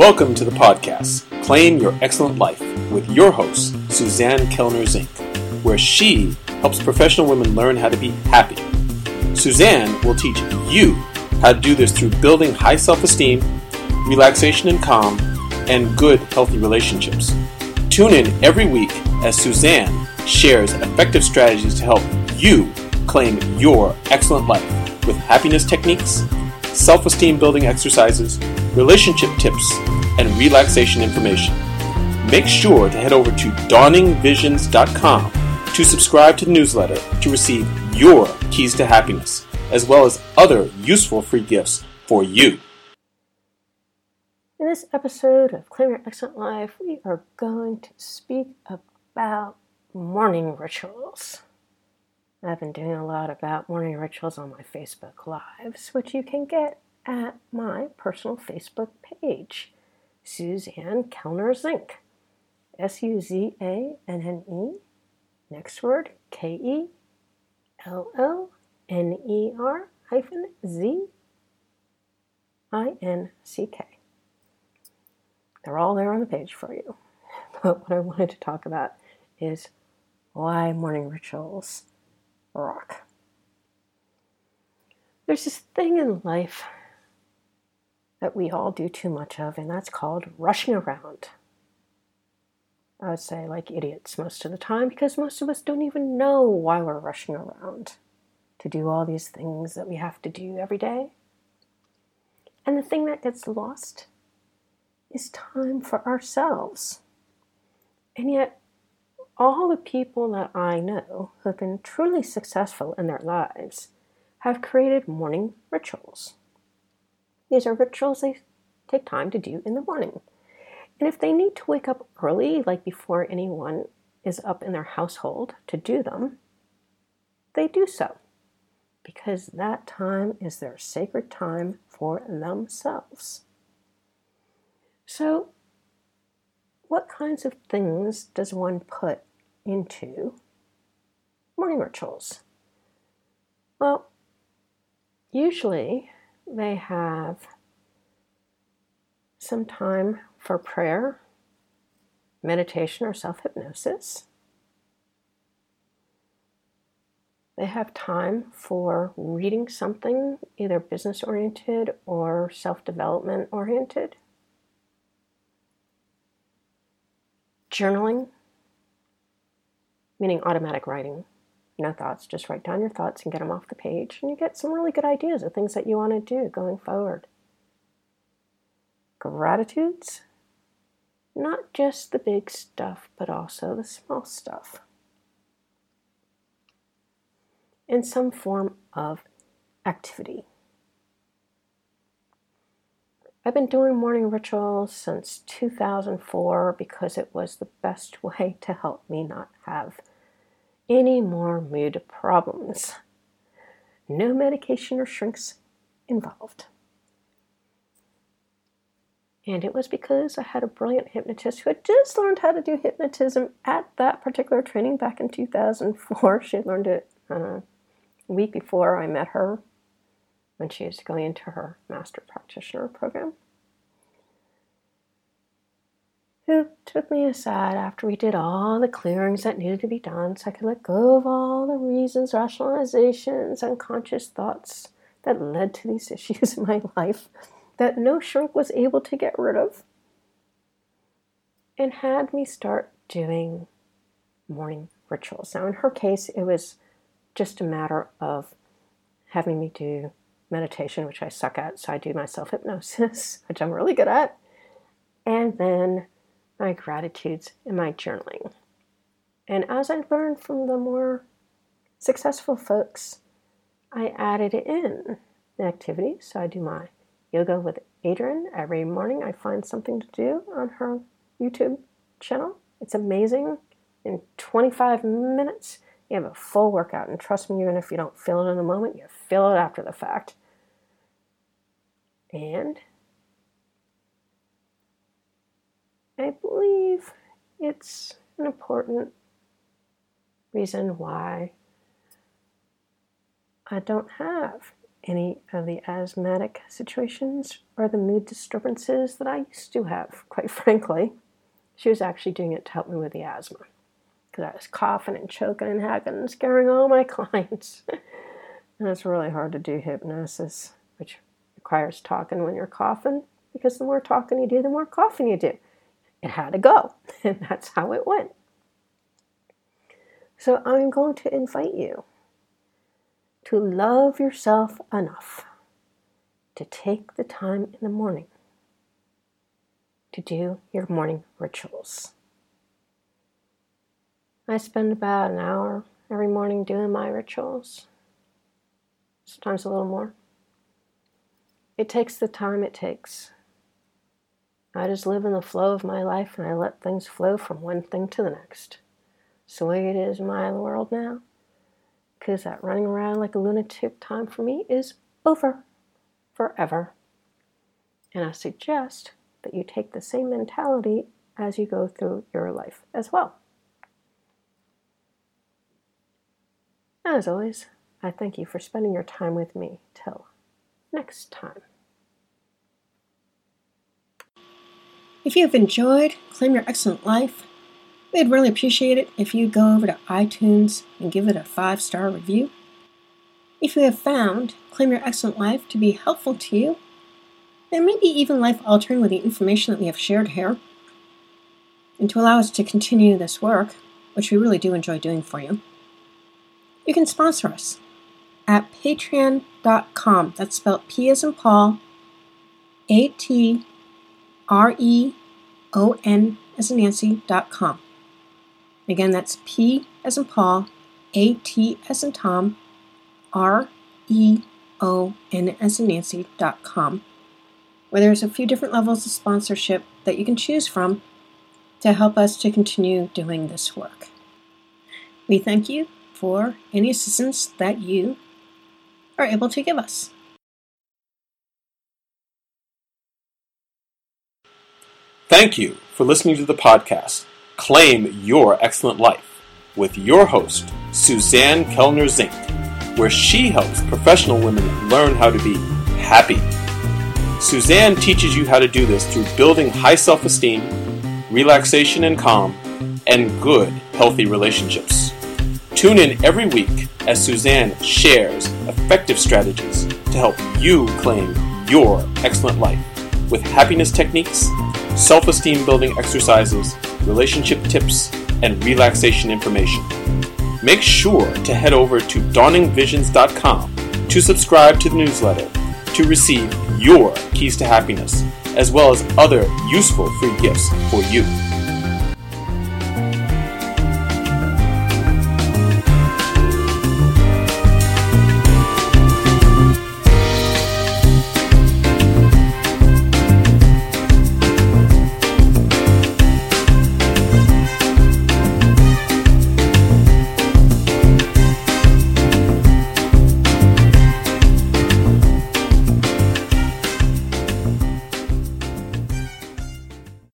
Welcome to the podcast, Claim Your Excellent Life, with your host, Suzanne Kellner Zink, where she helps professional women learn how to be happy. Suzanne will teach you how to do this through building high self-esteem, relaxation and calm, and good, healthy relationships. Tune in every week as Suzanne shares effective strategies to help you claim your excellent life with happiness techniques, self-esteem building exercises, relationship tips, and relaxation information. Make sure to head over to dawningvisions.com to subscribe to the newsletter to receive your keys to happiness, as well as other useful free gifts for you. In this episode of Claim Your Excellent Life, we are going to speak about morning rituals. I've been doing a lot about morning rituals on my Facebook Lives, which you can get at my personal Facebook page, Suzanne Kellner Zink, Suzanne, next word, KELLNER-ZINCK. They're all there on the page for you. But what I wanted to talk about is why morning rituals rock. There's this thing in life that we all do too much of, and that's called rushing around. I would say like idiots most of the time, because most of us don't even know why we're rushing around to do all these things that we have to do every day. And the thing that gets lost is time for ourselves. And yet, all the people that I know who have been truly successful in their lives have created morning rituals. These are rituals they take time to do in the morning. And if they need to wake up early, like before anyone is up in their household to do them, they do so, because that time is their sacred time for themselves. So, what kinds of things does one put into morning rituals? Well, usually they have some time for prayer, meditation, or self-hypnosis. They have time for reading something, either business-oriented or self-development-oriented. Journaling, meaning automatic writing. No thoughts, just write down your thoughts and get them off the page, and you get some really good ideas of things that you want to do going forward. Gratitudes, not just the big stuff, but also the small stuff. And some form of activity. I've been doing morning rituals since 2004 because it was the best way to help me not have any more mood problems. No medication or shrinks involved. And it was because I had a brilliant hypnotist who had just learned how to do hypnotism at that particular training back in 2004. She had learned it a week before I met her when she was going into her master practitioner program. Who took me aside after we did all the clearings that needed to be done so I could let go of all the reasons, rationalizations, unconscious thoughts that led to these issues in my life that no shrink was able to get rid of, and had me start doing morning rituals. Now, in her case, it was just a matter of having me do meditation, which I suck at, so I do my self-hypnosis, which I'm really good at, and then my gratitudes and my journaling. And as I learned from the more successful folks, I added in the activity. So I do my yoga with Adriene every morning. I find something to do on her YouTube channel. It's amazing. In 25 minutes, you have a full workout. And trust me, even if you don't feel it in the moment, you feel it after the fact. And I believe it's an important reason why I don't have any of the asthmatic situations or the mood disturbances that I used to have, quite frankly. She was actually doing it to help me with the asthma, because I was coughing and choking and hacking and scaring all my clients. And it's really hard to do hypnosis, which requires talking when you're coughing, because the more talking you do, the more coughing you do. It had to go, and that's how it went. So I'm going to invite you to love yourself enough to take the time in the morning to do your morning rituals. I spend about an hour every morning doing my rituals, sometimes a little more. It takes the time it takes. I just live in the flow of my life, and I let things flow from one thing to the next. It's the way it is in my world now, because that running around like a lunatic time for me is over forever. And I suggest that you take the same mentality as you go through your life as well. As always, I thank you for spending your time with me. Till next time. If you have enjoyed Claim Your Excellent Life, we'd really appreciate it if you'd go over to iTunes and give it a 5-star review. If you have found Claim Your Excellent Life to be helpful to you, and maybe even life-altering with the information that we have shared here, and to allow us to continue this work, which we really do enjoy doing for you, you can sponsor us at patreon.com. That's spelled P as in Paul, ATREON as in Nancy.com. Again, that's P as in Paul, AT as in Tom, REON as in Nancy.com, where there's a few different levels of sponsorship that you can choose from to help us to continue doing this work. We thank you for any assistance that you are able to give us. Thank you for listening to the podcast, Claim Your Excellent Life, with your host, Suzanne Kellner Zink, where she helps professional women learn how to be happy. Suzanne teaches you how to do this through building high self-esteem, relaxation and calm, and good, healthy relationships. Tune in every week as Suzanne shares effective strategies to help you claim your excellent life with happiness techniques, self-esteem building exercises, relationship tips, and relaxation information. Make sure to head over to dawningvisions.com to subscribe to the newsletter to receive your keys to happiness, as well as other useful free gifts for you.